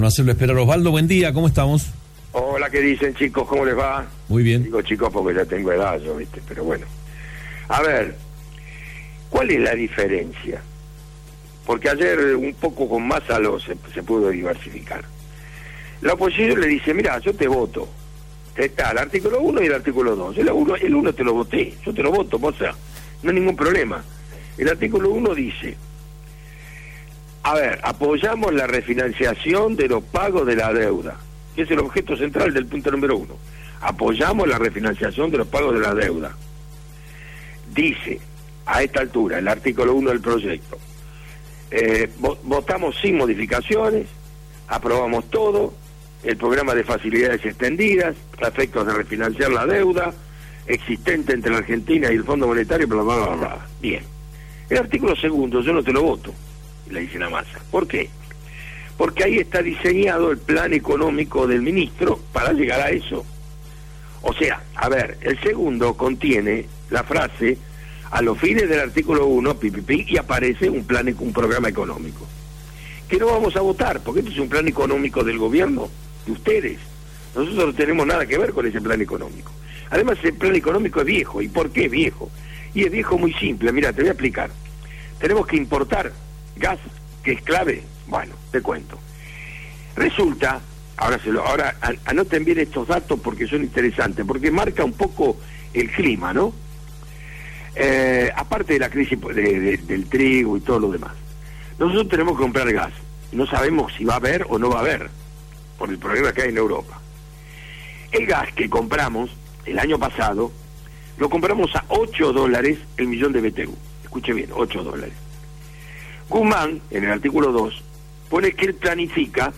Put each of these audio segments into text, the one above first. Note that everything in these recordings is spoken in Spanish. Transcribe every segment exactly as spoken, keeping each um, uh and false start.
No hacerlo esperar. Osvaldo, buen día, ¿cómo estamos? Hola, ¿qué dicen, chicos? ¿Cómo les va? Muy bien. Digo chicos porque ya tengo edad yo, ¿viste? Pero bueno. A ver, ¿cuál es la diferencia? Porque ayer un poco con Massa lo se, se pudo diversificar. La oposición le dice, mira, yo te voto. Está el artículo uno y el artículo dos. El uno, el uno te lo voté, yo te lo voto, Massa. No hay ningún problema. El artículo uno dice... A ver, apoyamos la refinanciación de los pagos de la deuda, que es el objeto central del punto número uno. Apoyamos la refinanciación de los pagos de la deuda. Dice, a esta altura, el artículo uno del proyecto, eh, votamos sin modificaciones, aprobamos todo, el programa de facilidades extendidas, a efectos de refinanciar la deuda existente entre la Argentina y el Fondo Monetario, bla, bla, bla, bla. Bien. El artículo segundo, yo no te lo voto, le dicen a Massa. ¿Por qué? Porque ahí está diseñado el plan económico del ministro para llegar a eso. O sea, a ver, el segundo contiene la frase, a los fines del artículo uno, pi, pi, pi, y aparece un plan, un programa económico. Que no vamos a votar, porque esto es un plan económico del gobierno, de ustedes. Nosotros no tenemos nada que ver con ese plan económico. Además, el plan económico es viejo. ¿Y por qué es viejo? Y es viejo muy simple. Mira, te voy a explicar. Tenemos que importar gas, que es clave. Bueno, te cuento. Resulta, ahora se lo, ahora an, anoten bien estos datos porque son interesantes, porque marca un poco el clima, ¿no? Eh, aparte de la crisis de, de, del trigo y todo lo demás. Nosotros tenemos que comprar gas. No sabemos si va a haber o no va a haber, por el problema que hay en Europa. El gas que compramos el año pasado, lo compramos a ocho dólares el millón de B T U. Escuche bien, ocho dólares. Guzmán, en el artículo dos, pone que él planifica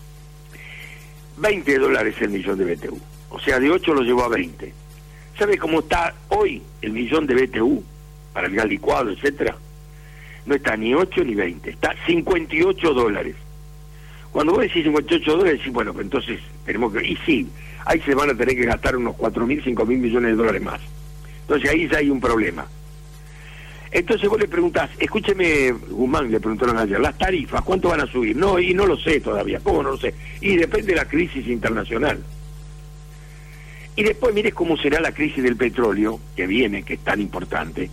veinte dólares el millón de B T U. O sea, de ocho lo llevó a veinte. ¿Sabe cómo está hoy el millón de B T U? Para el gas licuado, etcétera. No está ni ocho ni veinte, está cincuenta y ocho dólares. Cuando vos decís cincuenta y ocho dólares, decís, bueno, pues entonces tenemos que... Y sí, ahí se van a tener que gastar unos cuatro mil, cinco mil millones de dólares más. Entonces ahí ya hay un problema. Entonces vos le preguntás, escúcheme, Guzmán, le preguntaron ayer, las tarifas, ¿cuánto van a subir? No, y no lo sé todavía, ¿cómo no lo sé? Y depende de la crisis internacional. Y después mire cómo será la crisis del petróleo, que viene, que es tan importante,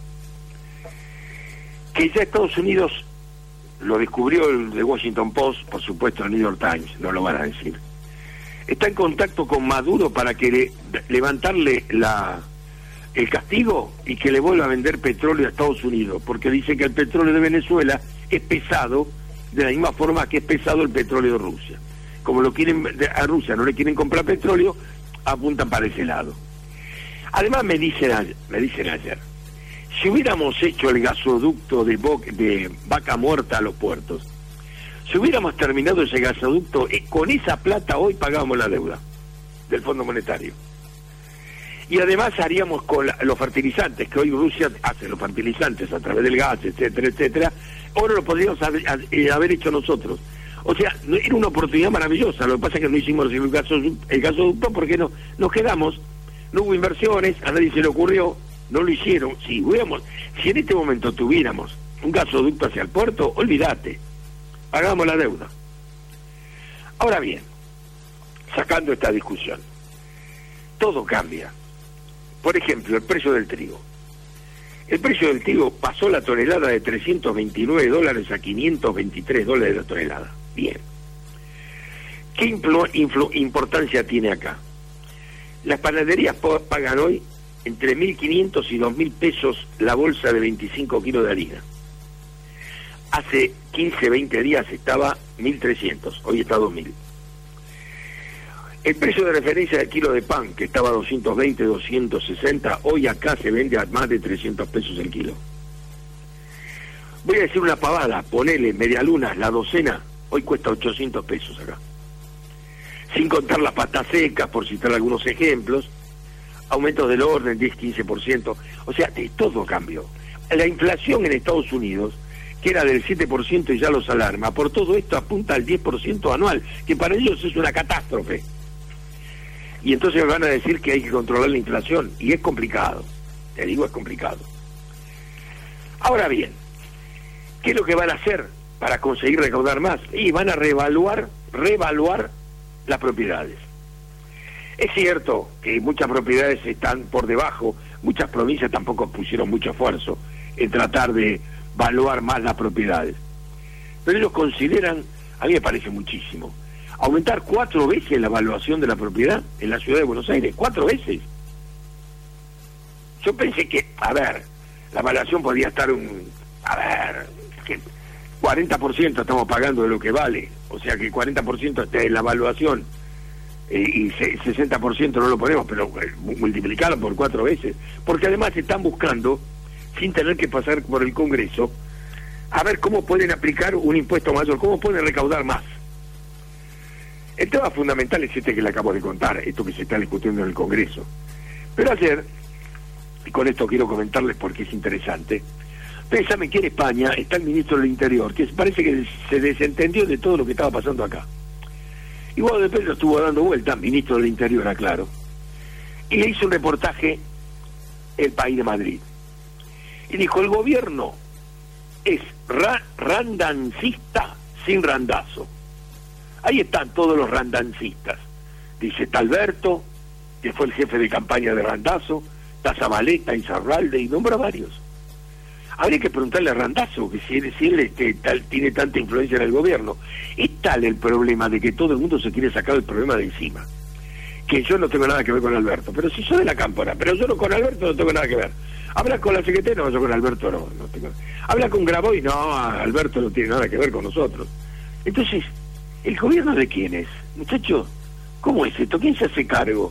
que ya Estados Unidos lo descubrió el The Washington Post, por supuesto el New York Times, no lo van a decir. Está en contacto con Maduro para que le, levantarle la... el castigo y que le vuelva a vender petróleo a Estados Unidos, porque dice que el petróleo de Venezuela es pesado de la misma forma que es pesado el petróleo de Rusia. Como lo quieren a Rusia no le quieren comprar petróleo, apuntan para ese lado. Además me dicen ayer, me dicen ayer, si hubiéramos hecho el gasoducto de, Bo de Vaca Muerta a los puertos, si hubiéramos terminado ese gasoducto, eh, con esa plata hoy pagábamos la deuda del Fondo Monetario. Y además haríamos con la, los fertilizantes, que hoy Rusia hace los fertilizantes a través del gas, etcétera, etcétera, ahora lo podríamos haber, haber hecho nosotros. O sea, era una oportunidad maravillosa, lo que pasa es que no hicimos el gasoducto, el gasoducto porque no, nos quedamos, no hubo inversiones, a nadie se le ocurrió, no lo hicieron. Si hubiéramos, si en este momento tuviéramos un gasoducto hacia el puerto, olvídate, pagamos la deuda. Ahora bien, sacando esta discusión, todo cambia. Por ejemplo, el precio del trigo. El precio del trigo pasó la tonelada de trescientos veintinueve dólares a quinientos veintitrés dólares la tonelada. Bien. ¿Qué influ, influ, importancia tiene acá? Las panaderías pagan hoy entre mil quinientos y dos mil pesos la bolsa de veinticinco kilos de harina. Hace quince, veinte días estaba mil trescientos, hoy está dos mil. El precio de referencia del kilo de pan, que estaba a doscientos veinte, doscientos sesenta, hoy acá se vende a más de trescientos pesos el kilo. Voy a decir una pavada, ponele media luna, la docena, hoy cuesta ochocientos pesos acá. Sin contar las patas secas, por citar algunos ejemplos, aumentos del orden, diez, quince por ciento. O sea, de todo cambió. La inflación en Estados Unidos, que era del siete por ciento y ya los alarma, por todo esto apunta al diez por ciento anual, que para ellos es una catástrofe. Y entonces me van a decir que hay que controlar la inflación, y es complicado, te digo, es complicado. Ahora bien, ¿qué es lo que van a hacer para conseguir recaudar más? Y van a reevaluar reevaluar las propiedades. Es cierto que muchas propiedades están por debajo, muchas provincias tampoco pusieron mucho esfuerzo en tratar de valuar más las propiedades, pero ellos consideran, a mí me parece muchísimo, aumentar cuatro veces la evaluación de la propiedad en la ciudad de Buenos Aires, cuatro veces. Yo pensé que, a ver, la evaluación podía estar un, a ver, que cuarenta por ciento estamos pagando de lo que vale, o sea que cuarenta por ciento está en la evaluación eh, y sesenta por ciento no lo ponemos, pero eh, multiplicarlo por cuatro veces, porque además están buscando, sin tener que pasar por el Congreso, a ver cómo pueden aplicar un impuesto mayor, cómo pueden recaudar más. El tema fundamental es este que le acabo de contar, esto que se está discutiendo en el Congreso. Pero ayer, y con esto quiero comentarles porque es interesante, ustedes saben que en España está el ministro del Interior, que parece que se desentendió de todo lo que estaba pasando acá. Y Guado de Pedro estuvo dando vuelta, ministro del Interior, aclaro, y le hizo un reportaje El País de Madrid. Y dijo, el gobierno es ra randancista sin randazo. Ahí están todos los randancistas. Dice, está Alberto, que fue el jefe de campaña de Randazo, está Zabaleta, Insaurralde, y nombra varios. Habría que preguntarle a Randazo, que si él, si él este, tal, tiene tanta influencia en el gobierno. Es tal el problema de que todo el mundo se quiere sacar el problema de encima. Que yo no tengo nada que ver con Alberto, pero si soy de la Cámpora, pero yo no, con Alberto no tengo nada que ver. Habla con la secretaria, no, yo con Alberto no, no tengo. Habla con Graboy, no, Alberto no tiene nada que ver con nosotros. Entonces, ¿el gobierno de quién es? Muchachos, ¿cómo es esto? ¿Quién se hace cargo?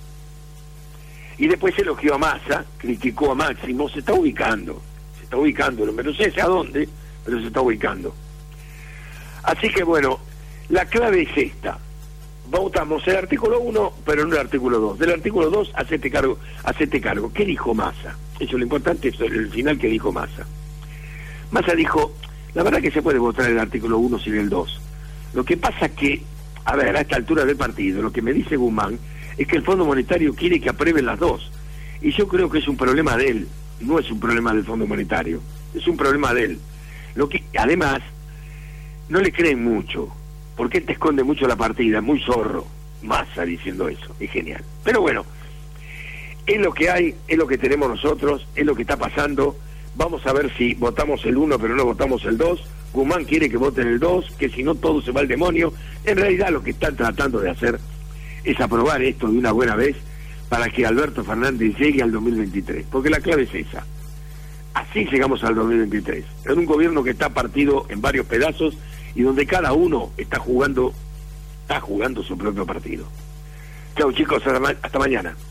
Y después elogió a Massa, criticó a Máximo, se está ubicando, se está ubicando, no sé a dónde, pero se está ubicando. Así que bueno, la clave es esta. Votamos el artículo uno, pero no el artículo dos. Del artículo dos, hacete cargo, hacete cargo. ¿Qué dijo Massa? Eso, lo importante es el final que dijo Massa. Massa dijo, la verdad que se puede votar el artículo uno sin el dos. Lo que pasa que, a ver, a esta altura del partido, lo que me dice Guzmán es que el Fondo Monetario quiere que aprueben las dos. Y yo creo que es un problema de él, no es un problema del Fondo Monetario, es un problema de él. Lo que, además, no le creen mucho, porque él te esconde mucho la partida, muy zorro, Massa diciendo eso, es genial. Pero bueno, es lo que hay, es lo que tenemos nosotros, es lo que está pasando. Vamos a ver si votamos el uno pero no votamos el dos. Guzmán quiere que voten el dos, que si no todo se va al demonio. En realidad lo que están tratando de hacer es aprobar esto de una buena vez para que Alberto Fernández llegue al dos mil veintitrés, porque la clave es esa. Así llegamos al dos mil veintitrés, en un gobierno que está partido en varios pedazos y donde cada uno está jugando, está jugando su propio partido. Chau chicos, hasta mañana.